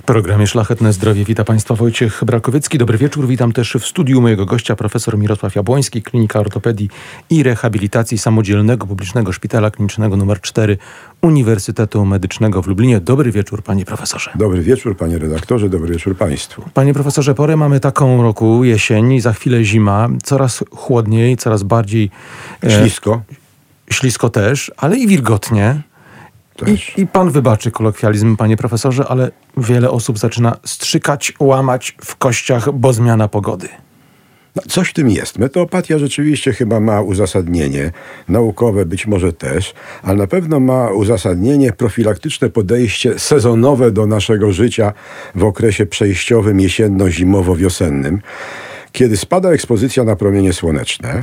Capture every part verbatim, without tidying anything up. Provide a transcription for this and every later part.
programie Szlachetne Zdrowie wita Państwa Wojciech Brakowiecki. Dobry wieczór. Witam też w studiu mojego gościa, profesor Mirosław Jabłoński, Klinika Ortopedii i Rehabilitacji Samodzielnego Publicznego Szpitala Klinicznego nr cztery Uniwersytetu Medycznego w Lublinie. Dobry wieczór, panie profesorze. Dobry wieczór, panie redaktorze, dobry wieczór państwu. Panie profesorze, porę mamy taką roku, jesień, za chwilę zima, coraz chłodniej, coraz bardziej... E, ślisko. Ślisko też, ale i wilgotnie. I, I pan wybaczy kolokwializm, panie profesorze, ale wiele osób zaczyna strzykać, łamać w kościach, bo zmiana pogody. No, coś w tym jest. Meteopatia rzeczywiście chyba ma uzasadnienie, naukowe być może też, ale na pewno ma uzasadnienie profilaktyczne podejście sezonowe do naszego życia w okresie przejściowym jesienno-zimowo-wiosennym, kiedy spada ekspozycja na promienie słoneczne.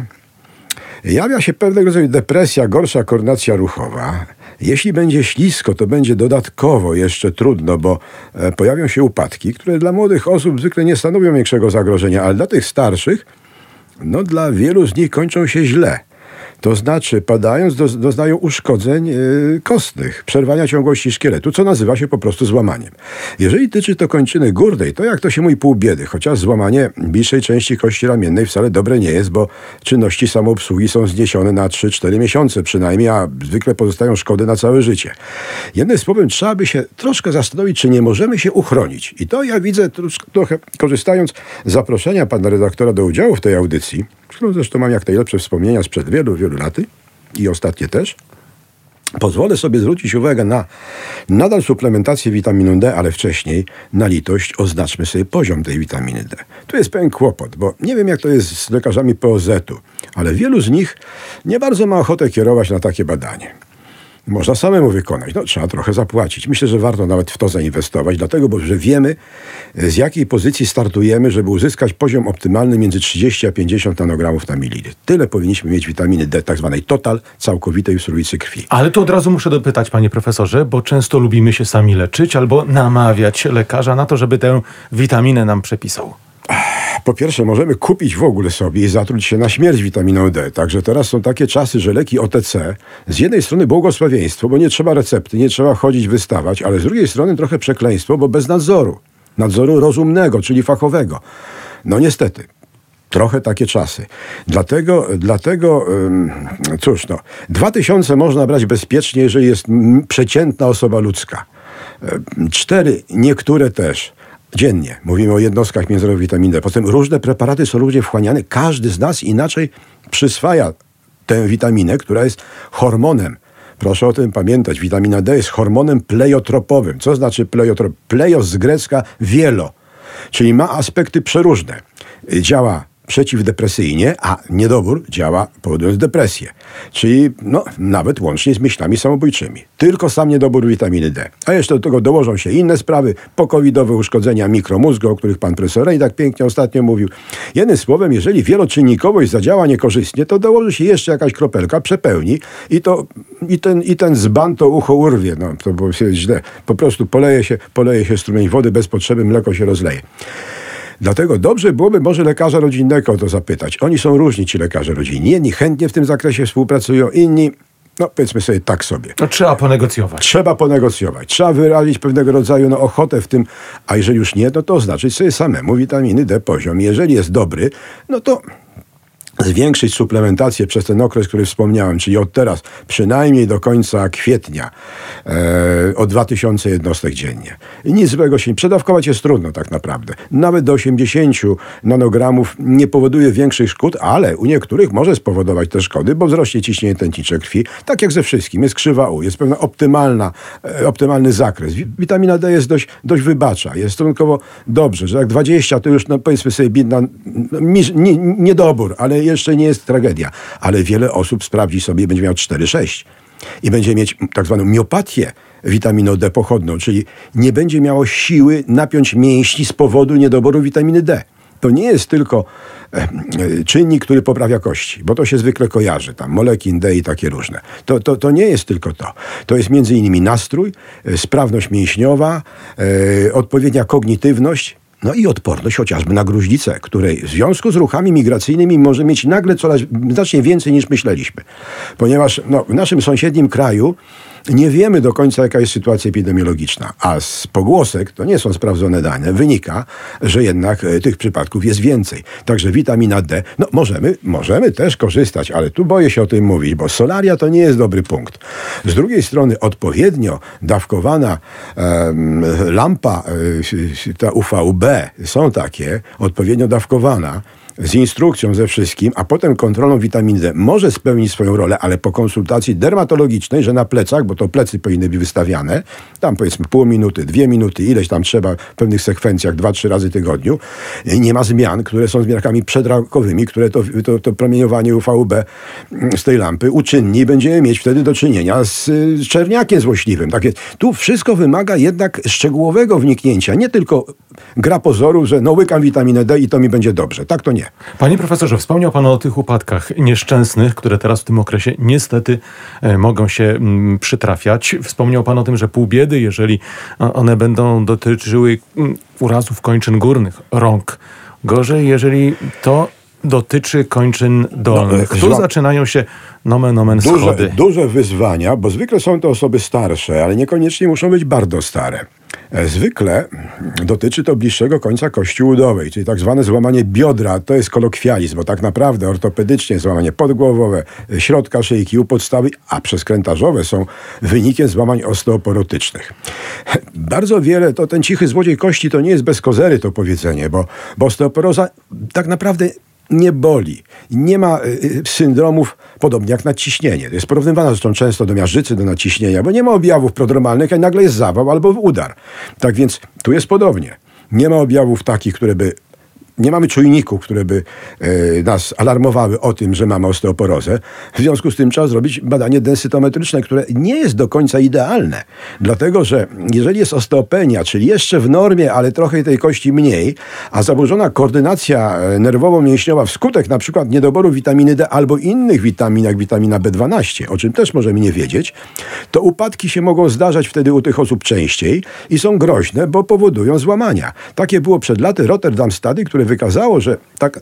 Jawia się pewnego rodzaju depresja, gorsza koordynacja ruchowa. Jeśli będzie ślisko, to będzie dodatkowo jeszcze trudno, bo e, pojawią się upadki, które dla młodych osób zwykle nie stanowią większego zagrożenia, ale dla tych starszych, no dla wielu z nich kończą się źle. To znaczy, padając, do, doznają uszkodzeń yy, kostnych, przerwania ciągłości szkieletu, co nazywa się po prostu złamaniem. Jeżeli tyczy to kończyny górnej, to jak to się mówi pół biedy, chociaż złamanie bliższej części kości ramiennej wcale dobre nie jest, bo czynności samoobsługi są zniesione na trzy cztery miesiące przynajmniej, a zwykle pozostają szkody na całe życie. Jednym słowem, trzeba by się troszkę zastanowić, czy nie możemy się uchronić. I to ja widzę trochę, korzystając z zaproszenia pana redaktora do udziału w tej audycji, którą zresztą mam jak najlepsze wspomnienia sprzed wielu, wielu lat i ostatnie też, pozwolę sobie zwrócić uwagę na nadal suplementację witaminą D, ale wcześniej na litość oznaczmy sobie poziom tej witaminy D. Tu jest pewien kłopot, bo nie wiem jak to jest z lekarzami P O Z-u, ale wielu z nich nie bardzo ma ochotę kierować na takie badanie. Można samemu wykonać. No, trzeba trochę zapłacić. Myślę, że warto nawet w to zainwestować, dlatego, bo, że wiemy, z jakiej pozycji startujemy, żeby uzyskać poziom optymalny między trzydzieści a pięćdziesiąt nanogramów na mililitr. Tyle powinniśmy mieć witaminy D, tak zwanej total, całkowitej w surowicy krwi. Ale tu od razu muszę dopytać, panie profesorze, bo często lubimy się sami leczyć albo namawiać lekarza na to, żeby tę witaminę nam przepisał. Po pierwsze, możemy kupić w ogóle sobie i zatruć się na śmierć witaminą D. Także teraz są takie czasy, że leki O T C z jednej strony błogosławieństwo, bo nie trzeba recepty, nie trzeba chodzić, wystawać, ale z drugiej strony trochę przekleństwo, bo bez nadzoru. Nadzoru rozumnego, czyli fachowego. No niestety. Trochę takie czasy. Dlatego, dlatego cóż no, dwa tysiące można brać bezpiecznie, jeżeli jest przeciętna osoba ludzka. Cztery, niektóre też. Dziennie. Mówimy o jednostkach międzynarodowych witaminy D. Potem różne preparaty są różnie wchłaniane. Każdy z nas inaczej przyswaja tę witaminę, która jest hormonem. Proszę o tym pamiętać. Witamina D jest hormonem pleiotropowym. Co znaczy pleiotrop? Pleios z grecka wielo. Czyli ma aspekty przeróżne. Działa przeciwdepresyjnie, a niedobór działa powodując depresję. Czyli no, nawet łącznie z myślami samobójczymi. Tylko sam niedobór witaminy D. A jeszcze do tego dołożą się inne sprawy, pokowidowe uszkodzenia mikromózgu, o których pan profesor Rej tak pięknie ostatnio mówił. Jednym słowem, jeżeli wieloczynnikowość zadziała niekorzystnie, to dołoży się jeszcze jakaś kropelka, przepełni i, to, i, ten, i ten dzban to ucho urwie. No, to było źle. Po prostu poleje się, poleje się strumień wody, bez potrzeby mleko się rozleje. Dlatego dobrze byłoby może lekarza rodzinnego o to zapytać. Oni są różni, ci lekarze rodzinni. Jedni chętnie w tym zakresie współpracują, inni, no powiedzmy sobie tak sobie. No, trzeba ponegocjować. Trzeba ponegocjować. Trzeba wyrazić pewnego rodzaju no, ochotę w tym, a jeżeli już nie, no to oznaczyć sobie samemu witaminy D poziom. Jeżeli jest dobry, no to zwiększyć suplementację przez ten okres, który wspomniałem, czyli od teraz przynajmniej do końca kwietnia e, o dwa tysiące jednostek dziennie. I nic złego się nie... Przedawkować jest trudno tak naprawdę. Nawet do osiemdziesięciu nanogramów nie powoduje większych szkód, ale u niektórych może spowodować te szkody, bo wzrośnie ciśnienie tętnicze krwi. Tak jak ze wszystkim. Jest krzywa U, jest pewna optymalna, e, optymalny zakres. Witamina D jest dość, dość wybacza. Jest stosunkowo dobrze, że jak dwadzieścia to już no, powiedzmy sobie bidna, nie, nie, niedobór, ale jeszcze nie jest tragedia, ale wiele osób sprawdzi sobie i będzie miał cztery sześć i będzie mieć tak zwaną miopatię witaminą D pochodną, czyli nie będzie miało siły napiąć mięśni z powodu niedoboru witaminy D. To nie jest tylko e, e, czynnik, który poprawia kości, bo to się zwykle kojarzy, tam molekin D i takie różne. To, to, to nie jest tylko to. To jest między innymi nastrój, e, sprawność mięśniowa, e, odpowiednia kognitywność, No i odporność chociażby na gruźlicę, której w związku z ruchami migracyjnymi może mieć nagle coraz znacznie więcej niż myśleliśmy. Ponieważ no, w naszym sąsiednim kraju nie wiemy do końca, jaka jest sytuacja epidemiologiczna, a z pogłosek, to nie są sprawdzone dane, wynika, że jednak e, tych przypadków jest więcej. Także witamina D, no możemy, możemy też korzystać, ale tu boję się o tym mówić, bo solaria to nie jest dobry punkt. Z drugiej strony odpowiednio dawkowana e, lampa, e, ta U V B, są takie, odpowiednio dawkowana, z instrukcją ze wszystkim, a potem kontrolą witaminy D może spełnić swoją rolę, ale po konsultacji dermatologicznej, że na plecach, bo to plecy powinny być wystawiane, tam powiedzmy pół minuty, dwie minuty, ileś tam trzeba w pewnych sekwencjach, dwa, trzy razy w tygodniu, nie ma zmian, które są zmianami przedraukowymi, które to, to, to promieniowanie U V B z tej lampy uczynni, będziemy mieć wtedy do czynienia z, z czerniakiem złośliwym. Tak jest. Tu wszystko wymaga jednak szczegółowego wniknięcia, nie tylko gra pozoru, że no łykam witaminę D i to mi będzie dobrze. Tak to nie. Panie profesorze, wspomniał pan o tych upadkach nieszczęsnych, które teraz w tym okresie niestety e, mogą się m, przytrafiać. Wspomniał pan o tym, że pół biedy, jeżeli one będą dotyczyły m, urazów kończyn górnych, rąk. Gorzej, jeżeli to dotyczy kończyn dolnych. No, tu zła... zaczynają się nomen omen duże, schody. Duże wyzwania, bo zwykle są to osoby starsze, ale niekoniecznie muszą być bardzo stare. Zwykle dotyczy to bliższego końca kości udowej, czyli tak zwane złamanie biodra. To jest kolokwializm, bo tak naprawdę ortopedycznie złamanie podgłowowe, środka szyjki u podstawy, a przeskrętarzowe są wynikiem złamań osteoporotycznych. Bardzo wiele, to ten cichy złodziej kości to nie jest bez kozery to powiedzenie, bo, bo osteoporoza tak naprawdę nie boli. Nie ma y, syndromów podobnie jak nadciśnienie. To jest porównywana zresztą często do miażdżycy, do nadciśnienia, bo nie ma objawów prodromalnych, a nagle jest zawał albo udar. Tak więc tu jest podobnie. Nie ma objawów takich, które by... Nie mamy czujników, które by e, nas alarmowały o tym, że mamy osteoporozę. W związku z tym trzeba zrobić badanie densytometryczne, które nie jest do końca idealne. Dlatego, że jeżeli jest osteopenia, czyli jeszcze w normie, ale trochę tej kości mniej, a zaburzona koordynacja nerwowo-mięśniowa wskutek na przykład niedoboru witaminy D albo innych witamin, jak witamina B dwanaście, o czym też możemy nie wiedzieć, to upadki się mogą zdarzać wtedy u tych osób częściej i są groźne, bo powodują złamania. Takie było przed laty Rotterdam Study, które wykazało, że tak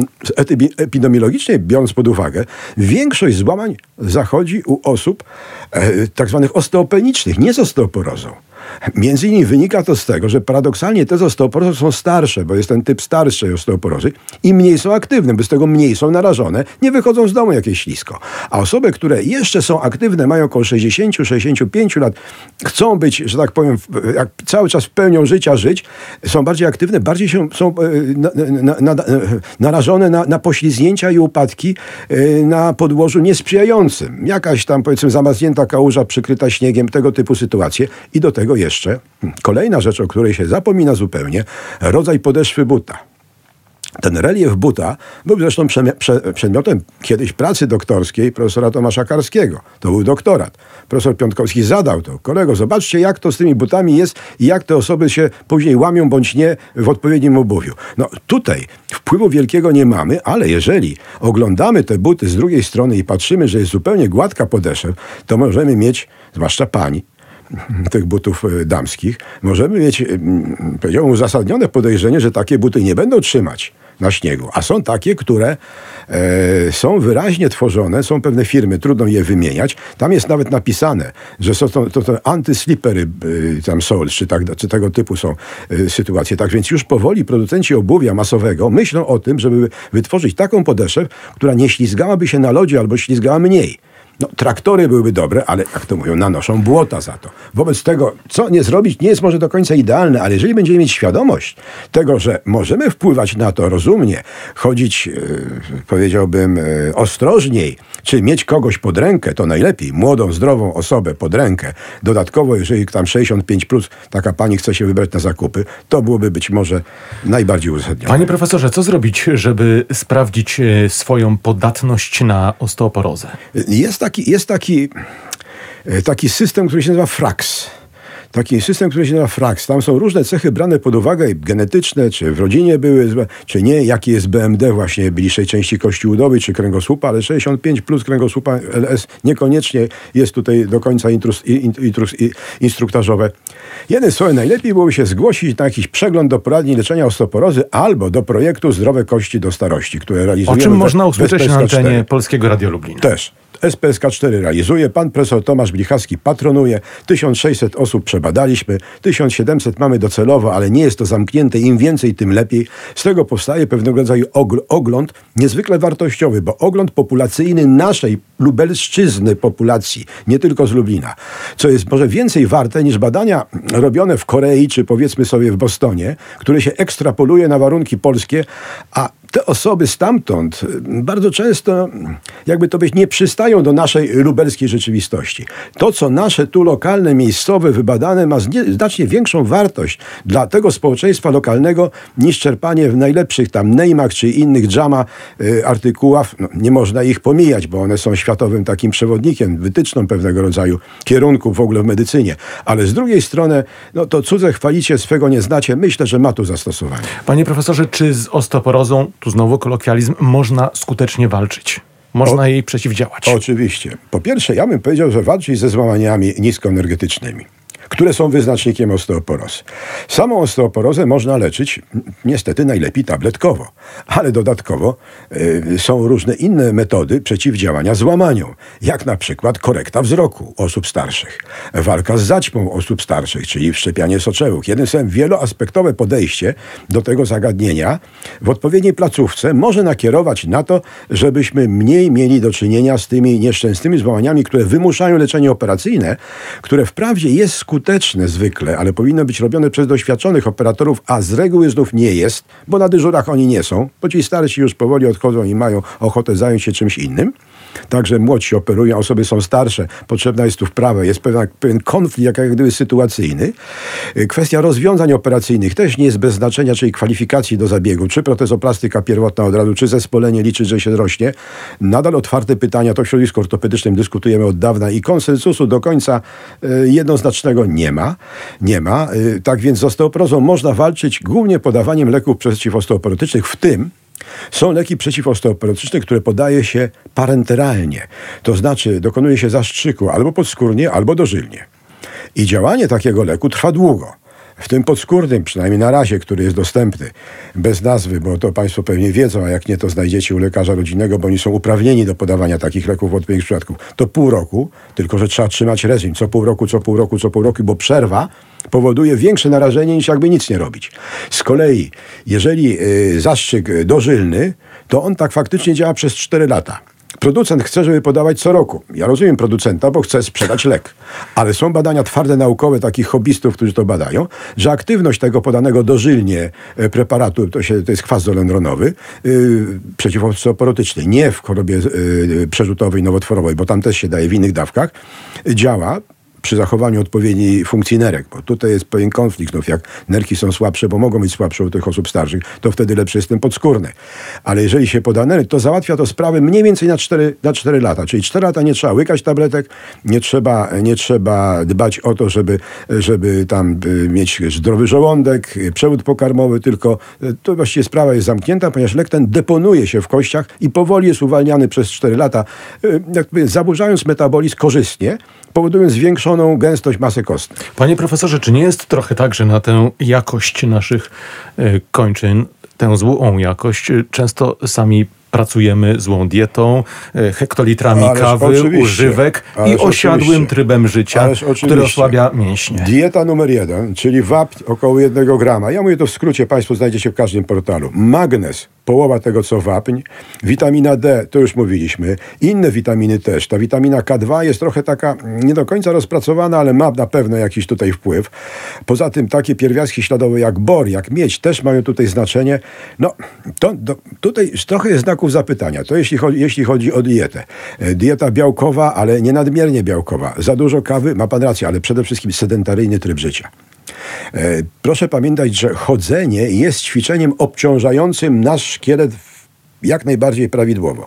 epidemiologicznie biorąc pod uwagę, większość złamań zachodzi u osób e, tak zwanych osteopenicznych, nie z osteoporozą. Między innymi wynika to z tego, że paradoksalnie te z osteoporozą są starsze, bo jest ten typ starszej osteoporozy i mniej są aktywne, bez tego mniej są narażone, nie wychodzą z domu jakieś ślisko. A osoby, które jeszcze są aktywne, mają około sześćdziesiąt do sześćdziesięciu pięciu lat, chcą być, że tak powiem, jak cały czas w pełnią życia żyć, są bardziej aktywne, bardziej się, są na, na, na, narażone na, na poślizgnięcia i upadki na podłożu niesprzyjającym. Jakaś tam, powiedzmy, zamarznięta kałuża przykryta śniegiem, tego typu sytuacje. I do tego jeszcze kolejna rzecz, o której się zapomina zupełnie, rodzaj podeszwy buta. Ten relief buta był zresztą przedmiotem kiedyś pracy doktorskiej profesora Tomasza Karskiego. To był doktorat. Profesor Piątkowski zadał to. Kolego, zobaczcie, jak to z tymi butami jest i jak te osoby się później łamią bądź nie w odpowiednim obuwiu. No tutaj wpływu wielkiego nie mamy, ale jeżeli oglądamy te buty z drugiej strony i patrzymy, że jest zupełnie gładka podeszew, to możemy mieć, zwłaszcza pani, tych butów damskich, możemy mieć, powiedziałbym, uzasadnione podejrzenie, że takie buty nie będą trzymać na śniegu. A są takie, które e, są wyraźnie tworzone, są pewne firmy, trudno je wymieniać. Tam jest nawet napisane, że są to, to, to anty-slippery e, tam soles, czy, tak, czy tego typu są e, sytuacje. Tak więc już powoli producenci obuwia masowego myślą o tym, żeby wytworzyć taką podeszew, która nie ślizgałaby się na lodzie albo ślizgała mniej. No, traktory byłyby dobre, ale jak to mówią, nanoszą błota za to. Wobec tego, co nie zrobić, nie jest może do końca idealne, ale jeżeli będziemy mieć świadomość tego, że możemy wpływać na to rozumnie, chodzić, yy, powiedziałbym, yy, ostrożniej, czy mieć kogoś pod rękę, to najlepiej, młodą, zdrową osobę pod rękę. Dodatkowo, jeżeli tam sześćdziesiąt pięć plus taka pani chce się wybrać na zakupy, to byłoby być może najbardziej uzasadnione. Panie profesorze, co zrobić, żeby sprawdzić swoją podatność na osteoporozę? Jest taki, jest taki, taki system, który się nazywa Frax. taki system, który się nazywa Frax. Tam są różne cechy brane pod uwagę, genetyczne, czy w rodzinie były, czy nie, jaki jest B M D właśnie bliższej części kości udowej, czy kręgosłupa, ale sześćdziesiąt pięć plus kręgosłupa L S niekoniecznie jest tutaj do końca intrus, intrus, instruktażowe. Jeden słowo, najlepiej byłoby się zgłosić na jakiś przegląd do poradni leczenia osteoporozy albo do projektu Zdrowe Kości do Starości, które realizujemy. O czym można usłyszeć na antenie cztery. Polskiego Radia Lublin. Też. S P S K cztery realizuje, pan profesor Tomasz Blichacki patronuje, tysiąc sześćset osób przebadaliśmy, tysiąc siedemset mamy docelowo, ale nie jest to zamknięte, im więcej, tym lepiej. Z tego powstaje pewnego rodzaju ogląd niezwykle wartościowy, bo ogląd populacyjny naszej lubelszczyzny populacji, nie tylko z Lublina, co jest może więcej warte niż badania robione w Korei, czy powiedzmy sobie w Bostonie, które się ekstrapoluje na warunki polskie, a te osoby stamtąd bardzo często, jakby to być, nie przystają do naszej lubelskiej rzeczywistości. To, co nasze tu lokalne, miejscowe, wybadane, ma znacznie większą wartość dla tego społeczeństwa lokalnego niż czerpanie w najlepszych tam Neymach czy innych Jama y, artykułów. No, nie można ich pomijać, bo one są światowym takim przewodnikiem, wytyczną pewnego rodzaju kierunku w ogóle w medycynie. Ale z drugiej strony, no to cudze chwalicie, swego nie znacie. Myślę, że ma tu zastosowanie. Panie profesorze, czy z osteoporozą, tu znowu kolokwializm, można skutecznie walczyć? Można o, jej przeciwdziałać? Oczywiście. Po pierwsze, ja bym powiedział, że walczyć ze złamaniami niskoenergetycznymi, które są wyznacznikiem osteoporozy. Samą osteoporozę można leczyć niestety najlepiej tabletkowo, ale dodatkowo y, są różne inne metody przeciwdziałania złamaniom, jak na przykład korekta wzroku osób starszych, walka z zaćmą osób starszych, czyli wszczepianie soczełek. Jednym słowem, wieloaspektowe podejście do tego zagadnienia w odpowiedniej placówce może nakierować na to, żebyśmy mniej mieli do czynienia z tymi nieszczęsnymi złamaniami, które wymuszają leczenie operacyjne, które wprawdzie jest skuteczne, skuteczne zwykle, ale powinno być robione przez doświadczonych operatorów, a z reguły znów nie jest, bo na dyżurach oni nie są, bo ci starsi już powoli odchodzą i mają ochotę zająć się czymś innym. Także młodsi operują, osoby są starsze, potrzebna jest tu wprawa, jest pewien, pewien konflikt jak gdyby sytuacyjny. Kwestia rozwiązań operacyjnych też nie jest bez znaczenia, czyli kwalifikacji do zabiegu, czy protezoplastyka pierwotna od razu, czy zespolenie liczyć, że się rośnie. Nadal otwarte pytania, to w środowisku ortopedycznym dyskutujemy od dawna i konsensusu do końca y, jednoznacznego nie ma. Nie ma. Y, tak więc z osteoporozą można walczyć głównie podawaniem leków przeciwosteoporotycznych, w tym są leki przeciwosteoporotyczne, które podaje się parenteralnie. To znaczy dokonuje się zastrzyku albo podskórnie, albo dożylnie. I działanie takiego leku trwa długo. W tym podskórnym, przynajmniej na razie, który jest dostępny, bez nazwy, bo to Państwo pewnie wiedzą, a jak nie, to znajdziecie u lekarza rodzinnego, bo oni są uprawnieni do podawania takich leków w odpowiednich przypadków. To pół roku, tylko że trzeba trzymać reżim. Co pół roku, co pół roku, co pół roku, bo przerwa powoduje większe narażenie niż jakby nic nie robić. Z kolei, jeżeli y, zastrzyk dożylny, to on tak faktycznie działa przez cztery lata. Producent chce, żeby podawać co roku. Ja rozumiem producenta, bo chce sprzedać lek. Ale są badania twarde, naukowe, takich hobbystów, którzy to badają, że aktywność tego podanego dożylnie preparatu, to, się, to jest kwas dolendronowy, yy, przeciwosteoporotyczny, nie w chorobie yy, przerzutowej, nowotworowej, bo tam też się daje w innych dawkach, działa przy zachowaniu odpowiedniej funkcji nerek, bo tutaj jest pewien konflikt, znów jak nerki są słabsze, bo mogą być słabsze u tych osób starszych, to wtedy lepszy jest ten podskórny. Ale jeżeli się poda nerek, to załatwia to sprawę mniej więcej na cztery, na cztery lata, czyli cztery lata nie trzeba łykać tabletek, nie trzeba, nie trzeba dbać o to, żeby, żeby tam mieć zdrowy żołądek, przewód pokarmowy, tylko to właściwie sprawa jest zamknięta, ponieważ lek ten deponuje się w kościach i powoli jest uwalniany przez cztery lata, jakby zaburzając metabolizm korzystnie, powodując zwiększoną gęstość masy kostnej. Panie profesorze, czy nie jest trochę tak, że na tę jakość naszych y, kończyn, tę złą jakość, y, często sami pracujemy złą dietą, y, hektolitrami ależ kawy, używek i osiadłym oczywiście. trybem życia, który osłabia mięśnie? Dieta numer jeden, czyli wapń około jednego grama. Ja mówię to w skrócie, Państwo znajdziecie w każdym portalu. Magnez, połowa tego co wapń. Witamina D, to już mówiliśmy. Inne witaminy też. Ta witamina K dwa jest trochę taka nie do końca rozpracowana, ale ma na pewno jakiś tutaj wpływ. Poza tym takie pierwiastki śladowe jak bor, jak miedź też mają tutaj znaczenie. No, to, to, tutaj trochę jest znaków zapytania. To jeśli chodzi, jeśli chodzi o dietę. Dieta białkowa, ale nie nadmiernie białkowa. Za dużo kawy, ma pan rację, ale przede wszystkim sedentaryjny tryb życia. Proszę pamiętać, że chodzenie jest ćwiczeniem obciążającym nasz szkielet jak najbardziej prawidłowo.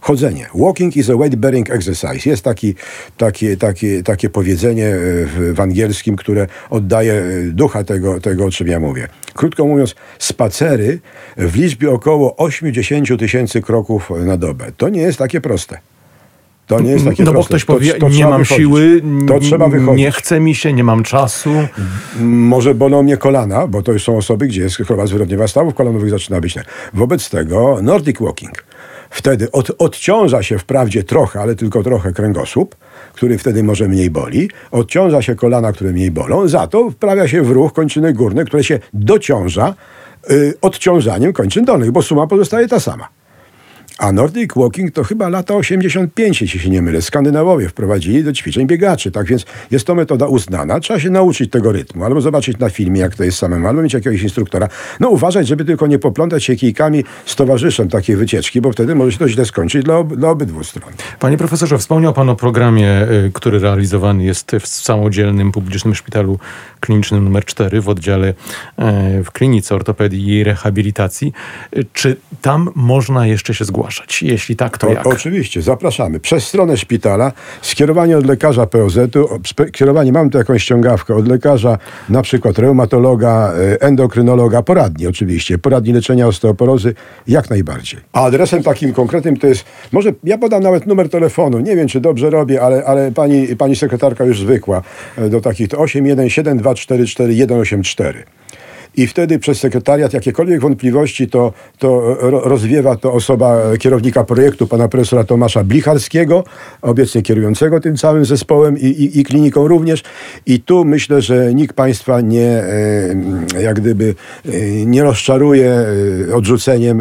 Chodzenie. Walking is a weight-bearing exercise. Jest taki, takie, takie, takie powiedzenie w, w angielskim, które oddaje ducha tego, tego, o czym ja mówię. Krótko mówiąc, spacery w liczbie około osiemdziesiąt tysięcy kroków na dobę. To nie jest takie proste. To nie jest takie no proste. bo ktoś to, powie, to nie mam wychodzić. siły, to trzeba wychodzić. Nie chce mi się, nie mam czasu. Może bolą mnie kolana, bo to już są osoby, gdzie jest choroba zwyrodnienia stawów kolanowych zaczyna być. Wobec tego Nordic Walking. Wtedy od, odciąża się wprawdzie trochę, ale tylko trochę kręgosłup, który wtedy może mniej boli. Odciąża się kolana, które mniej bolą. Za to wprawia się w ruch kończyny górne, które się dociąża y, odciążaniem kończyn dolnych, bo suma pozostaje ta sama. A Nordic Walking to chyba lata osiemdziesiąt pięć, jeśli się nie mylę. Skandynawowie wprowadzili do ćwiczeń biegaczy. Tak więc jest to metoda uznana. Trzeba się nauczyć tego rytmu, albo zobaczyć na filmie, jak to jest samemu, albo mieć jakiegoś instruktora. No uważać, żeby tylko nie poplątać się kijkami z towarzyszem takiej wycieczki, bo wtedy może się to źle skończyć dla, ob- dla obydwu stron. Panie profesorze, wspomniał pan o programie, y, który realizowany jest w samodzielnym publicznym szpitalu klinicznym numer cztery w oddziale y, w klinice ortopedii i rehabilitacji. Y, czy tam można jeszcze się zgłaszać? Jeśli tak, to o, jak? Oczywiście, zapraszamy. Przez stronę szpitala, skierowanie od lekarza P O Z-u, skierowanie, mam tu jakąś ściągawkę, od lekarza na przykład reumatologa, endokrynologa, poradni oczywiście, poradni leczenia osteoporozy, jak najbardziej. A adresem takim konkretnym to jest, może ja podam nawet numer telefonu, nie wiem, czy dobrze robię, ale, ale pani, pani sekretarka już zwykła do takich, to osiem jeden siedem dwa cztery cztery jeden osiem cztery. I wtedy przez sekretariat jakiekolwiek wątpliwości to, to rozwiewa to osoba kierownika projektu, pana profesora Tomasza Blicharskiego, obecnie kierującego tym całym zespołem i, i, i kliniką również. I tu myślę, że nikt państwa nie, e, jak gdyby, e, nie rozczaruje e, odrzuceniem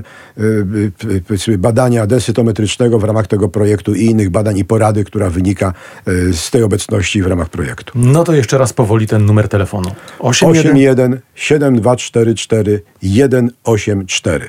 e, badania densytometrycznego w ramach tego projektu i innych badań i porady, która wynika e, z tej obecności w ramach projektu. No to jeszcze raz powoli ten numer telefonu. osiem jeden siedem dwa cztery cztery jeden osiem cztery.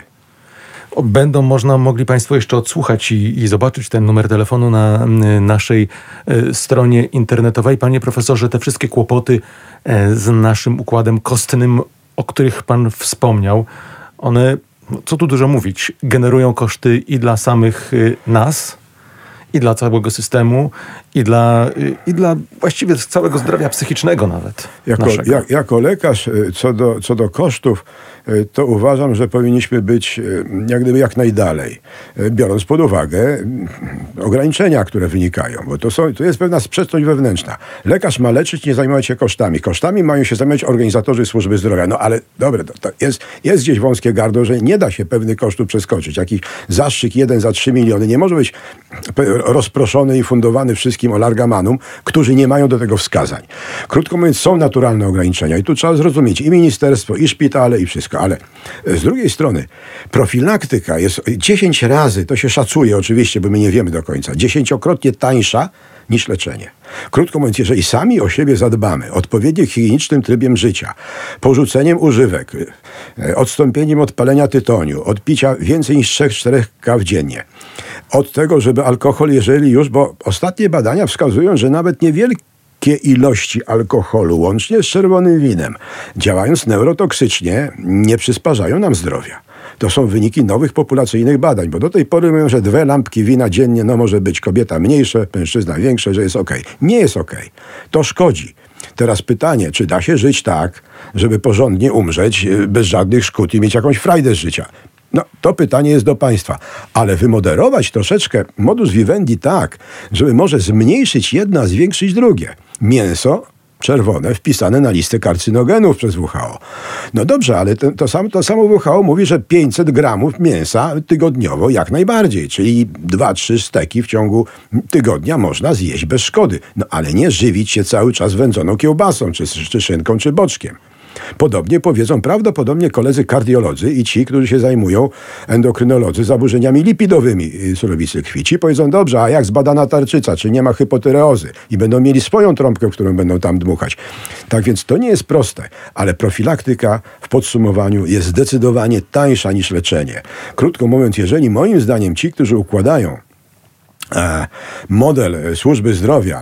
Będą można mogli państwo jeszcze odsłuchać i, i zobaczyć ten numer telefonu na y, naszej y, stronie internetowej. Panie profesorze, te wszystkie kłopoty y, z naszym układem kostnym, o których pan wspomniał, one, co tu dużo mówić, generują koszty i dla samych y, nas, i dla całego systemu, i dla, i dla właściwie całego zdrowia psychicznego nawet. Jako, jak, jako lekarz co do, co do kosztów, to uważam, że powinniśmy być jak gdyby jak najdalej, biorąc pod uwagę ograniczenia, które wynikają, bo to, są, to jest pewna sprzeczność wewnętrzna. Lekarz ma leczyć, nie zajmować się kosztami. Kosztami mają się zajmować organizatorzy służby zdrowia. No ale dobre, to, to jest, jest gdzieś wąskie gardło, że nie da się pewnych kosztów przeskoczyć. Jakiś zastrzyk jeden za trzy miliony nie może być rozproszony i fundowany wszystkim olargamanum, którzy nie mają do tego wskazań. Krótko mówiąc, są naturalne ograniczenia i tu trzeba zrozumieć i ministerstwo, i szpitale, i wszystko. Ale z drugiej strony profilaktyka jest dziesięć razy, to się szacuje oczywiście, bo my nie wiemy do końca, dziesięciokrotnie tańsza niż leczenie. Krótko mówiąc, jeżeli sami o siebie zadbamy, odpowiednio higienicznym trybem życia, porzuceniem używek, odstąpieniem od palenia tytoniu, od picia więcej niż trzy cztery kaw dziennie, od tego, żeby alkohol, jeżeli już, bo ostatnie badania wskazują, że nawet niewielkie ilości alkoholu, łącznie z czerwonym winem, działając neurotoksycznie, nie przysparzają nam zdrowia. To są wyniki nowych populacyjnych badań, bo do tej pory mówią, że dwie lampki wina dziennie, no może być kobieta mniejsze, mężczyzna większe, że jest okej. Nie jest okej. To szkodzi. Teraz pytanie, czy da się żyć tak, żeby porządnie umrzeć, bez żadnych szkód i mieć jakąś frajdę z życia? No, to pytanie jest do państwa. Ale wymoderować troszeczkę modus vivendi tak, żeby może zmniejszyć jedno, a zwiększyć drugie. Mięso czerwone wpisane na listę karcynogenów przez W H O. No dobrze, ale to, to, samo, to samo W H O mówi, że pięćset gramów mięsa tygodniowo jak najbardziej, czyli dwa trzy steki w ciągu tygodnia można zjeść bez szkody. No ale nie żywić się cały czas wędzoną kiełbasą, czy, czy szynką, czy boczkiem. Podobnie powiedzą prawdopodobnie koledzy kardiolodzy i ci, którzy się zajmują, endokrynolodzy, zaburzeniami lipidowymi surowicy krwi. Ci powiedzą, dobrze, a jak zbadana tarczyca, czy nie ma hypotyreozy? I będą mieli swoją trąbkę, którą będą tam dmuchać. Tak więc to nie jest proste, ale profilaktyka w podsumowaniu jest zdecydowanie tańsza niż leczenie. Krótko mówiąc, jeżeli moim zdaniem ci, którzy układają e, model służby zdrowia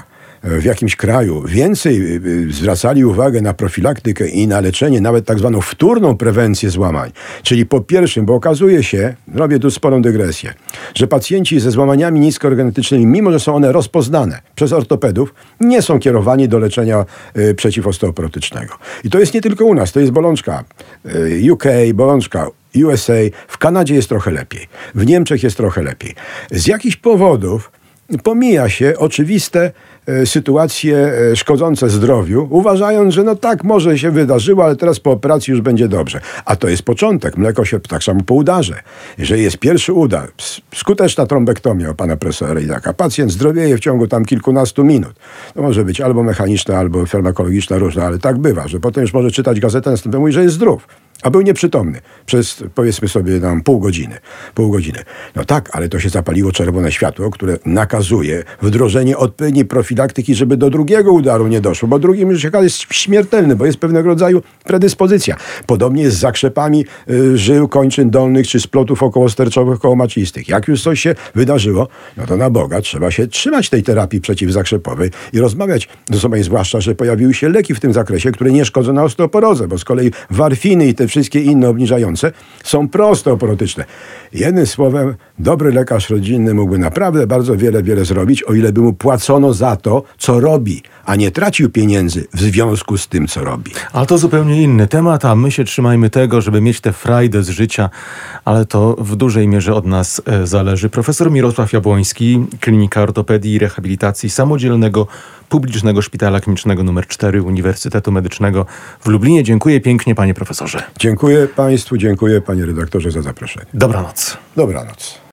w jakimś kraju więcej zwracali uwagę na profilaktykę i na leczenie, nawet tak zwaną wtórną prewencję złamań, czyli po pierwszym, bo okazuje się, robię tu sporą dygresję, że pacjenci ze złamaniami niskoorganetycznymi, mimo że są one rozpoznane przez ortopedów, nie są kierowani do leczenia y, przeciwosteoporotycznego. I to jest nie tylko u nas, to jest bolączka y, U K, bolączka U S A, w Kanadzie jest trochę lepiej, w Niemczech jest trochę lepiej. Z jakichś powodów pomija się oczywiste e, sytuacje e, szkodzące zdrowiu, uważając, że no tak może się wydarzyło, ale teraz po operacji już będzie dobrze. A to jest początek. Mleko się tak samo po udarze. Jeżeli jest pierwszy udar, skuteczna trombektomia u pana profesora Rydaka, pacjent zdrowieje w ciągu tam kilkunastu minut. To może być albo mechaniczna, albo farmakologiczna, różna, ale tak bywa, że potem już może czytać gazetę, następnie mówi, że jest zdrów. A był nieprzytomny przez, powiedzmy sobie, tam pół godziny. Pół godziny. No tak, ale to się zapaliło czerwone światło, które nakazuje wdrożenie odpowiedniej profilaktyki, żeby do drugiego udaru nie doszło, bo drugi już jest śmiertelny, bo jest pewnego rodzaju predyspozycja. Podobnie jest z zakrzepami y, żył, kończyn dolnych czy splotów okołosterczowych, kołomaczistych. Jak już coś się wydarzyło, no to na Boga trzeba się trzymać tej terapii przeciwzakrzepowej i rozmawiać ze sobą, zwłaszcza, że pojawiły się leki w tym zakresie, które nie szkodzą na osteoporozę, bo z kolei warfiny i te wszystkie inne obniżające są prostooporotyczne. Jednym słowem, dobry lekarz rodzinny mógłby naprawdę bardzo wiele, wiele zrobić, o ile by mu płacono za to, co robi, a nie tracił pieniędzy w związku z tym, co robi. Ale to zupełnie inny temat, a my się trzymajmy tego, żeby mieć tę frajdę z życia, ale to w dużej mierze od nas e, zależy. Profesor Mirosław Jabłoński, Klinika Ortopedii i Rehabilitacji Samodzielnego Publicznego Szpitala Klinicznego numer cztery Uniwersytetu Medycznego w Lublinie. Dziękuję pięknie, panie profesorze. Dziękuję państwu, dziękuję panie redaktorze za zaproszenie. Dobranoc. Dobranoc.